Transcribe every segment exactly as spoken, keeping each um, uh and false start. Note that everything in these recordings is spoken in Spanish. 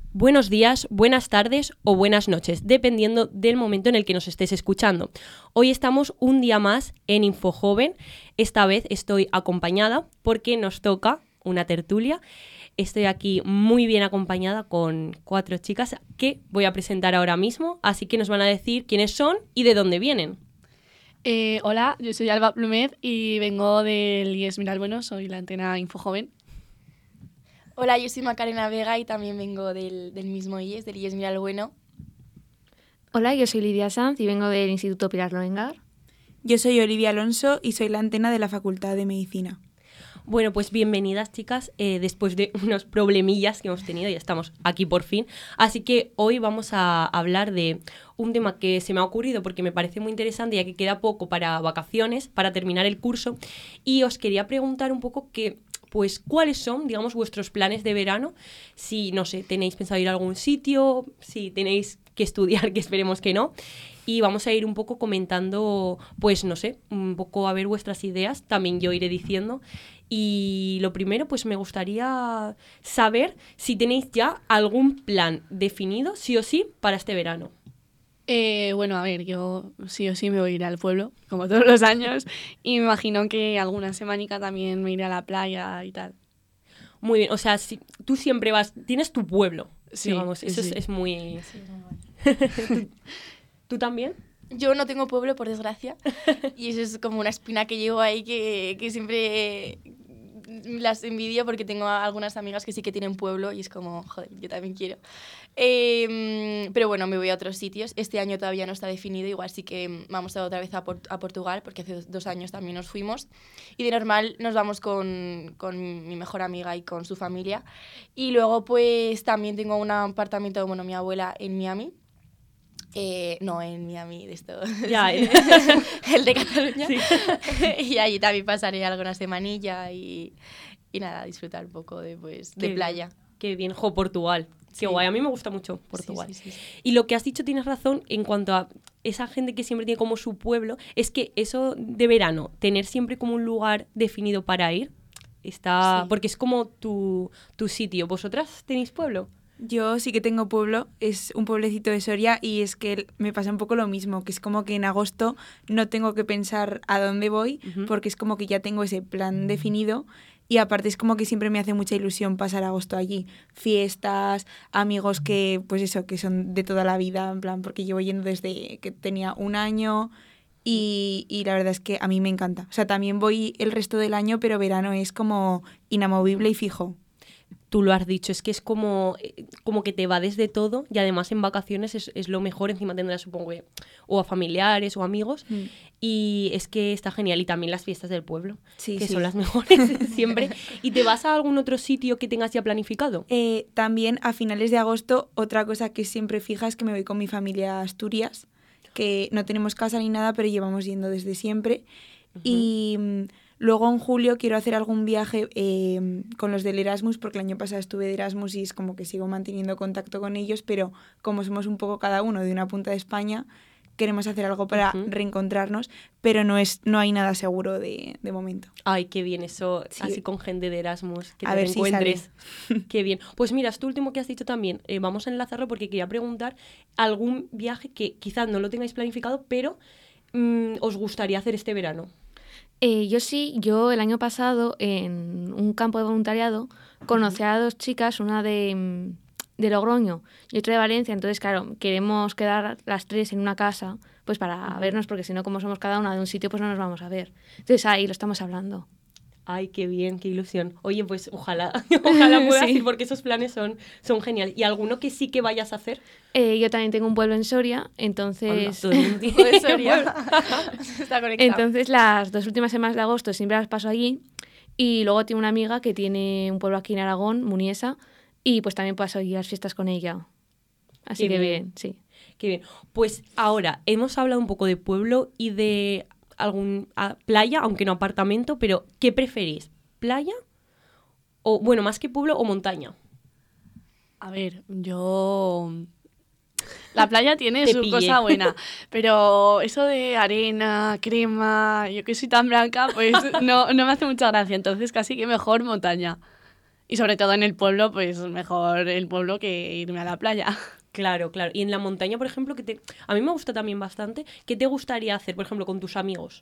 buenos días, buenas tardes o buenas noches, dependiendo del momento en el que nos estés escuchando. Hoy estamos un día más en InfoJoven. Esta vez estoy acompañada porque nos toca una tertulia. Estoy aquí muy bien acompañada con cuatro chicas que voy a presentar ahora mismo, así que nos van a decir quiénes son y de dónde vienen. Eh, hola, yo soy Alba Plumet y vengo del I E S Miralbueno, soy la antena InfoJoven. Hola, yo soy Macarena Vega y también vengo del, del mismo I E S, del I E S Miralbueno. Hola, yo soy Lidia Sanz y vengo del Instituto Pilar Loengar. Yo soy Olivia Alonso y soy la antena de la Facultad de Medicina. Bueno, pues bienvenidas, chicas, eh, después de unos problemillas que hemos tenido, ya estamos aquí por fin. Así que hoy vamos a hablar de un tema que se me ha ocurrido porque me parece muy interesante, ya que queda poco para vacaciones, para terminar el curso, y os quería preguntar un poco que, pues, cuáles son, digamos, vuestros planes de verano, si, no sé, tenéis pensado ir a algún sitio, si tenéis que estudiar, que esperemos que no. Y vamos a ir un poco comentando, pues no sé, un poco a ver vuestras ideas, también yo iré diciendo. Y lo primero, pues me gustaría saber si tenéis ya algún plan definido, sí o sí, para este verano. Eh, bueno, a ver, yo sí o sí me voy a ir al pueblo, como todos los años, y me imagino que alguna semanica también me iré a la playa y tal. Muy bien, o sea, si, tú siempre vas, tienes tu pueblo, Sí, digamos, eso sí. es, es muy... ¿Tú, ¿Tú también? Yo no tengo pueblo, por desgracia, y eso es como una espina que llevo ahí que, que siempre las envidio porque tengo algunas amigas que sí que tienen pueblo y es como, joder, yo también quiero. Eh, pero bueno, me voy a otros sitios. Este año todavía no está definido, igual sí que vamos a otra vez a, Port- a Portugal porque hace dos años también nos fuimos. Y de normal nos vamos con, con mi mejor amiga y con su familia. Y luego pues también tengo un apartamento, bueno, mi abuela en Miami. Eh, no, en Miami, de esto. Ya, Sí. El de Cataluña. Sí. Y allí también pasaré alguna semanilla y, y nada, disfrutar un poco de, pues, de Qué playa. bien, qué bien, jo, Portugal. Sí. Qué guay, a mí me gusta mucho Portugal. Sí, sí, sí, sí. Y lo que has dicho tienes razón en cuanto a esa gente que siempre tiene como su pueblo, es que eso de verano, tener siempre como un lugar definido para ir, está Sí. porque es como tu, tu sitio. ¿Vosotras tenéis pueblo? Yo sí que tengo pueblo, es un pueblecito de Soria y es que me pasa un poco lo mismo, que es como que en agosto no tengo que pensar a dónde voy Uh-huh. porque es como que ya tengo ese plan definido y aparte es como que siempre me hace mucha ilusión pasar agosto allí. Fiestas, amigos que, pues eso, que son de toda la vida, en plan, porque llevo yendo desde que tenía un año y, y la verdad es que a mí me encanta. O sea, también voy el resto del año, pero verano es como inamovible y fijo. Tú lo has dicho, es que es como, eh, como que te va desde todo y además en vacaciones es, es lo mejor, encima tendrás, supongo, que, o a familiares o amigos, Mm. y es que está genial. Y también las fiestas del pueblo, Sí, que sí. son las mejores siempre. ¿Y te vas a algún otro sitio que tengas ya planificado? Eh, también a finales de agosto, otra cosa que siempre fija es que me voy con mi familia a Asturias, que no tenemos casa ni nada, pero llevamos yendo desde siempre. Uh-huh. Y mm, luego en julio quiero hacer algún viaje eh, con los del Erasmus, porque el año pasado estuve de Erasmus y es como que sigo manteniendo contacto con ellos, pero como somos un poco cada uno de una punta de España, queremos hacer algo para Uh-huh. reencontrarnos, pero no es no hay nada seguro de, de momento. Ay, qué bien eso, Sí. así con gente de Erasmus, que A te ver si reencuentres. Qué bien. Pues mira, esto último que has dicho también, eh, vamos a enlazarlo porque quería preguntar algún viaje que quizás no lo tengáis planificado, pero mm, os gustaría hacer este verano. Eh, yo sí, yo el año pasado en un campo de voluntariado conocí a dos chicas, una de, mm, de Logroño y otra de Valencia, entonces claro, queremos quedar las tres en una casa pues para Ujú. vernos, porque si no, como somos cada una de un sitio, pues no nos vamos a ver. Entonces ahí lo estamos hablando. Ay, qué bien, qué ilusión. Oye, pues ojalá, ojalá puedas Sí. ir porque esos planes son, son geniales. ¿Y alguno que sí que vayas a hacer? Eh, yo también tengo un pueblo en Soria, Anda, entonces... todo el mundo tiene Todo de Soria. pueblo. Está conectado. Entonces las dos últimas semanas de agosto siempre las paso allí y luego tengo una amiga que tiene un pueblo aquí en Aragón, Muniesa, y pues también paso allí las fiestas con ella. Así Qué que bien. bien, sí. Qué bien. Pues ahora, hemos hablado un poco de pueblo y de algún a, playa, aunque no apartamento, pero ¿qué preferís? ¿Playa? O, bueno, más que pueblo o montaña. A ver, yo... La playa tiene Te su pillé. cosa buena, pero eso de arena, crema, yo que soy tan blanca, pues no, no me hace mucha gracia, entonces casi que mejor montaña. Y sobre todo en el pueblo, pues mejor el pueblo que irme a la playa. Claro, claro. Y en la montaña, por ejemplo, que te... a mí me gusta también bastante. ¿Qué te gustaría hacer, por ejemplo, con tus amigos?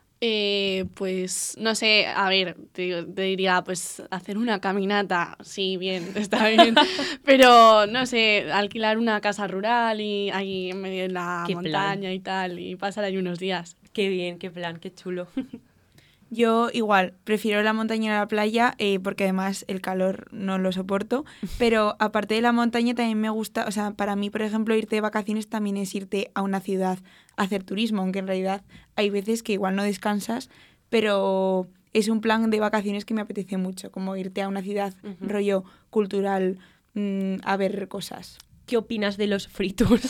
Eh, pues no sé, a ver, te, te diría, pues hacer una caminata, sí, bien, está bien, pero no sé, alquilar una casa rural y ahí en medio de la Qué montaña plan. y tal, y pasar ahí unos días. Qué bien, qué plan, qué chulo. Yo igual, prefiero la montaña a la playa eh, porque además el calor no lo soporto, pero aparte de la montaña también me gusta, o sea, para mí, por ejemplo, irte de vacaciones también es irte a una ciudad a hacer turismo, aunque en realidad hay veces que igual no descansas, pero es un plan de vacaciones que me apetece mucho, como irte a una ciudad Ujú. rollo cultural mm, a ver cosas. ¿Qué opinas de los free tours?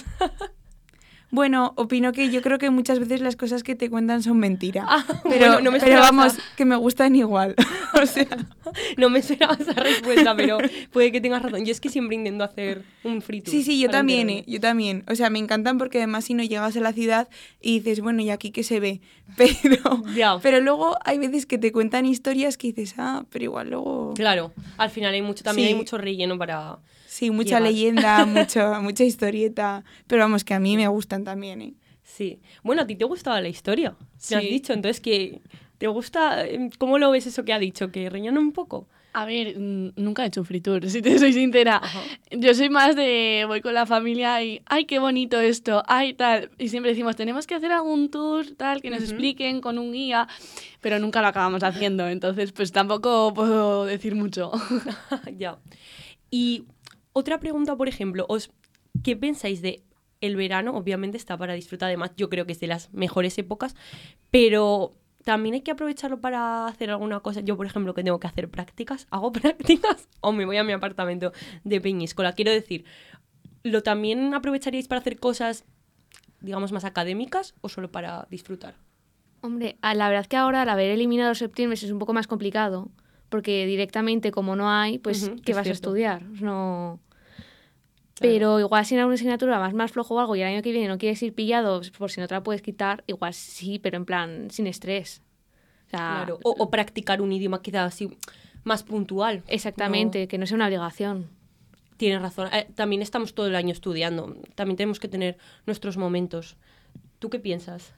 Bueno, opino que yo creo que muchas veces las cosas que te cuentan son mentira. Ah, pero bueno, no me pero esperaba vamos, esa- que me gustan igual. O sea, No me esperaba esa respuesta, pero puede que tengas razón. Yo es que siempre intento hacer un free tour. sí, sí, yo para también, eh, enterarme. yo también. O sea, me encantan porque además si no llegas a la ciudad y dices, bueno, ¿y aquí qué se ve? Pero, Ya. pero luego hay veces que te cuentan historias que dices, ah, pero igual luego... Claro, al final hay mucho, también Sí. hay mucho relleno para... Sí, mucha llegar. leyenda, mucho, mucha historieta. Pero vamos, que a mí me gustan también, ¿eh? Sí. Bueno, a ti te gustaba la historia, Sí. me has dicho. Entonces, que ¿te gusta? eh, ¿Cómo lo ves eso que ha dicho? ¿Que rellena un poco? A ver, mm, nunca he hecho un free tour, si te soy sincera. Ajá. Yo soy más de voy con la familia y ¡ay, qué bonito esto! ¡Ay, tal! Y siempre decimos, tenemos que hacer algún tour, tal, que nos Ujú. expliquen con un guía, pero nunca lo acabamos haciendo, entonces pues tampoco puedo decir mucho. Ya. Y otra pregunta, por ejemplo, os, ¿qué pensáis de el verano? Obviamente está para disfrutar, además yo creo que es de las mejores épocas, pero también hay que aprovecharlo para hacer alguna cosa. Yo, por ejemplo, que tengo que hacer prácticas, hago prácticas o me voy a mi apartamento de Peñíscola. Quiero decir, ¿lo también aprovecharíais para hacer cosas, digamos, más académicas o solo para disfrutar? Hombre, a la verdad que ahora al haber eliminado septiembre es un poco más complicado, porque directamente como no hay, pues Ujú, ¿qué es vas cierto. a estudiar? No... Claro. Pero igual si en alguna asignatura vas más flojo o algo y el año que viene no quieres ir pillado pues, por si no te la puedes quitar, igual sí, pero en plan sin estrés. O sea, Claro. O, o practicar un idioma quizás así más puntual. exactamente, que no sea una obligación. Tienes razón. Eh, también estamos todo el año estudiando. También tenemos que tener nuestros momentos. ¿Tú qué piensas?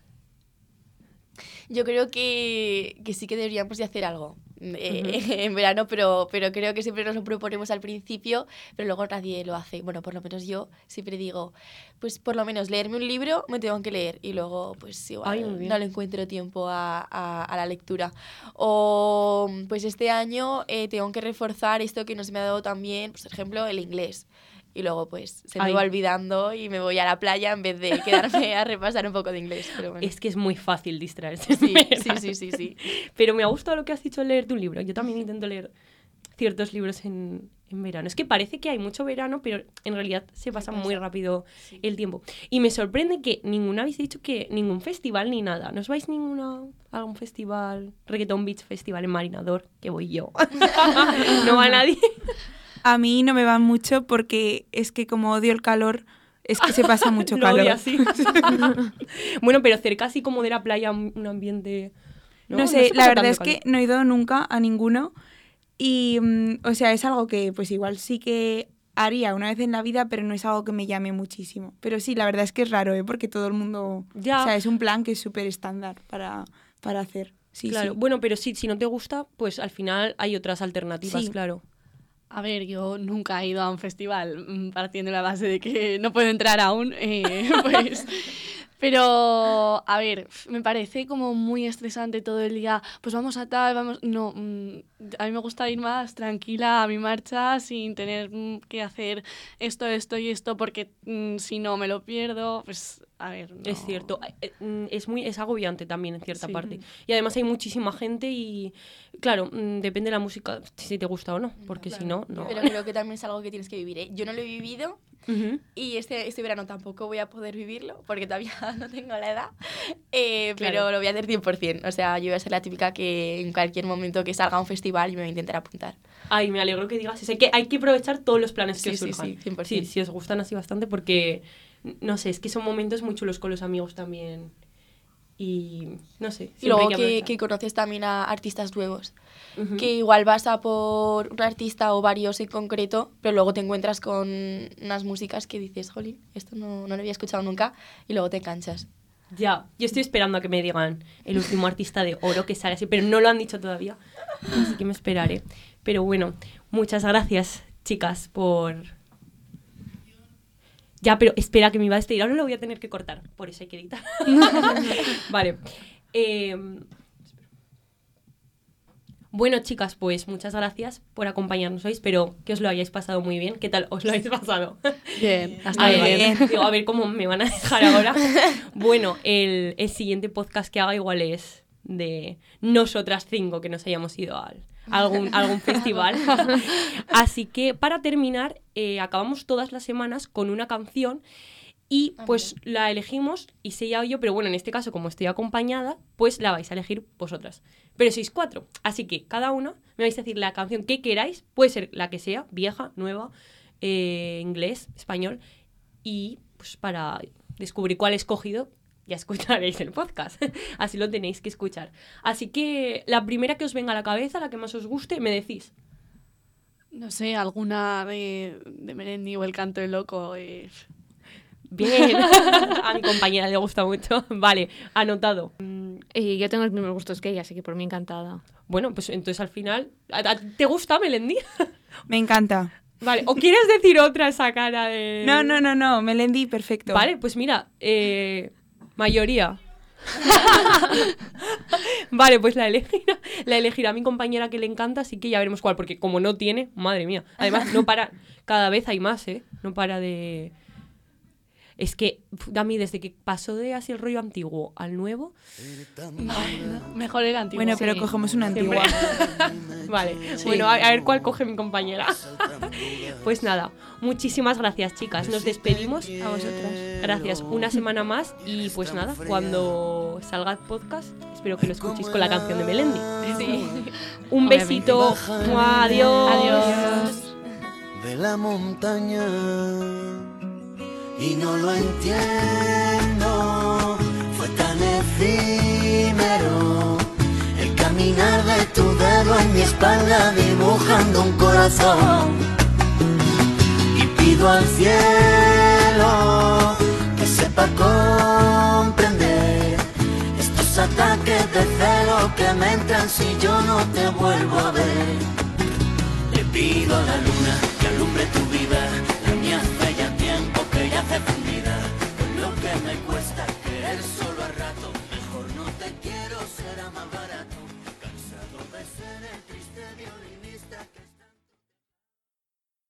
Yo creo que, que sí que deberíamos de hacer algo eh, en verano, pero, pero creo que siempre nos lo proponemos al principio, pero luego nadie lo hace. Bueno, por lo menos yo siempre digo, pues por lo menos leerme un libro me tengo que leer y luego pues igual Ay, muy bien. no le encuentro tiempo a, a, a la lectura. O pues este año eh, tengo que reforzar esto que no se me ha dado tan bien, pues, por ejemplo, el inglés. Y luego pues se me Ay. va olvidando y me voy a la playa en vez de quedarme a repasar un poco de inglés. Pero bueno. Es que es muy fácil distraerse. Sí, ¿verdad? sí, sí, sí, sí. Pero me ha gustado lo que has dicho, leerte un libro. Yo también intento leer ciertos libros en, en verano. Es que parece que hay mucho verano, pero en realidad se pasa pasa. muy rápido el tiempo. Y me sorprende que ninguna habéis dicho que ningún festival ni nada. ¿No os vais ninguna a algún festival? Reggaeton Beach Festival en Marinador, que voy yo. No va nadie. A mí no me van mucho porque es que como odio el calor, es que se pasa mucho Lo calor. odio así. Bueno, pero cerca así como de la playa, un un ambiente... No, sé, se la pasa verdad tanto es que calor. no he ido nunca a ninguno y, mm, o sea, es algo que pues igual sí que haría una vez en la vida, pero no es algo que me llame muchísimo. Pero sí, la verdad es que es raro, ¿eh? Porque todo el mundo... Ya. O sea, es un plan que es súper estándar para, para hacer. Sí, Claro, sí. bueno, pero sí, si no te gusta, pues al final hay otras alternativas, Sí. claro. A ver, yo nunca he ido a un festival mm, partiendo de la base de que no puedo entrar aún, eh, pues... Pero, a ver, me parece como muy estresante todo el día. Pues vamos a tal, vamos... No, mm, a mí me gusta ir más tranquila a mi marcha sin tener mm, que hacer esto, esto y esto porque mm, si no me lo pierdo, pues a ver... No. Es cierto. Eh, mm, Es muy, es agobiante también en cierta Sí. parte. Y además hay muchísima gente y, claro, mm, depende de la música si te gusta o no, porque si no, no. Pero creo que también es algo que tienes que vivir, ¿eh? Yo no lo he vivido Ujú. y este, este verano tampoco voy a poder vivirlo porque todavía no tengo la edad, eh, pero Claro. lo voy a hacer cien por ciento. O sea, yo voy a ser la típica que en cualquier momento que salga a un festival yo me voy a intentar apuntar. Ay, me alegro que digas eso. Hay que, hay que aprovechar todos los planes que Sí, os sí, surjan. sí, cien por Sí, ciento. si os gustan así bastante porque, no sé, es que son momentos muy chulos con los amigos también y no sé. Y siempre luego hay que, aprovechar. que conoces también a artistas nuevos. Ujú. Que igual vas a por un artista o varios en concreto, pero luego te encuentras con unas músicas que dices, jolín, esto no, no lo había escuchado nunca, y luego te enganchas. Ya, yo estoy esperando a que me digan el último artista de oro que sale así, pero no lo han dicho todavía, así que me esperaré. Pero bueno, muchas gracias, chicas, por... Ya, pero espera, que me iba a despedir, ahora lo voy a tener que cortar, por eso hay que editar. Vale. Eh... Bueno, chicas, pues muchas gracias por acompañarnos hoy. Espero que os lo hayáis pasado muy bien. ¿Qué tal os lo habéis pasado? Bien, hasta A bien. ver, digo, a ver cómo me van a dejar ahora. Bueno, el, el siguiente podcast que haga igual es de nosotras cinco que nos hayamos ido al, a algún, a algún festival. Así que para terminar, eh, acabamos todas las semanas con una canción y Ah, pues la elegimos y sé ya yo, pero bueno, en este caso como estoy acompañada, pues la vais a elegir vosotras. Pero sois cuatro, así que cada una me vais a decir la canción que queráis, puede ser la que sea, vieja, nueva, eh, inglés, español, y pues para descubrir cuál he escogido ya escucharéis el podcast, así lo tenéis que escuchar. Así que la primera que os venga a la cabeza, la que más os guste, me decís. No sé, alguna de, de Melendi o El Canto del Loco. Eh. Bien, a mi compañera le gusta mucho. Vale, anotado. Y yo tengo los mismos gustos que ella, así que por mí encantada. Bueno, pues entonces al final, ¿a- a- ¿te gusta Melendi? Me encanta. Vale, ¿o quieres decir otra esa cara de...? No, no, no, no, Melendi, perfecto. Vale, pues mira, eh, mayoría. Vale, pues la elegirá, la elegirá mi compañera que le encanta, así que ya veremos cuál, porque como no tiene, madre mía. Además, no para, cada vez hay más, ¿eh? No para de... Es que, a mí, desde que pasó de así el rollo antiguo al nuevo... Mejor el antiguo. Bueno, pero Sí. cogemos una Siempre. antigua. Vale, bueno, a, a ver cuál coge mi compañera. Pues nada, muchísimas gracias, chicas. Nos despedimos. A vosotras. Gracias, una semana más. Y pues nada, cuando salga el podcast, espero que lo escuchéis con la canción de Melendi. Sí. Un besito. Mua, Adiós. Adiós. De la montaña y no lo entiendo, fue tan efímero el caminar de tu dedo en mi espalda dibujando un corazón, y pido al cielo que sepa comprender estos ataques de celo que me entran si yo no te vuelvo a ver. Le pido a la luna